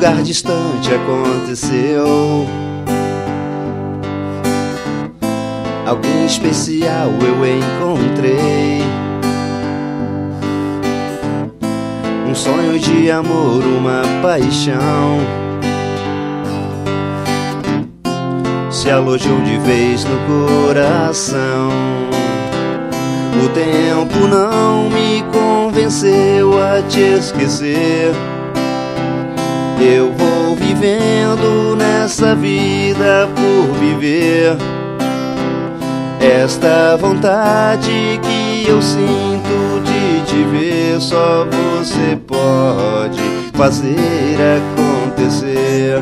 lugar distante aconteceu. Alguém especial eu encontrei. Um sonho de amor, uma paixão se alojou de vez no coração. O tempo não me convenceu a te esquecer. Eu vou vivendo nessa vida por viver. Esta vontade que eu sinto de te ver, só você pode fazer acontecer.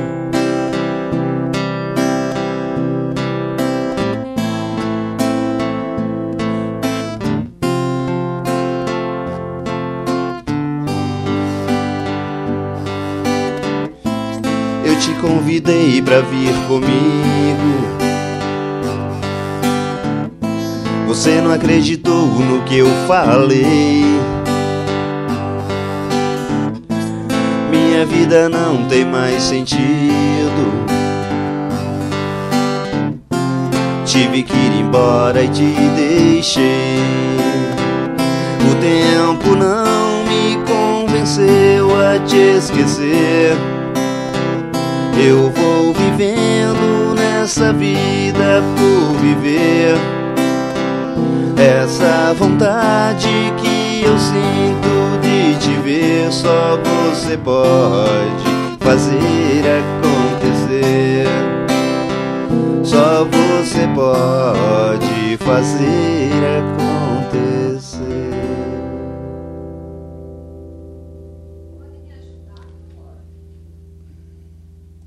Eu te convidei pra vir comigo. Você não acreditou no que eu falei. Minha vida não tem mais sentido. Tive que ir embora e te deixei. O tempo não me convenceu a te esquecer. Eu vou vivendo nessa vida por viver. Essa vontade que eu sinto de te ver, só você pode fazer acontecer. Só você pode fazer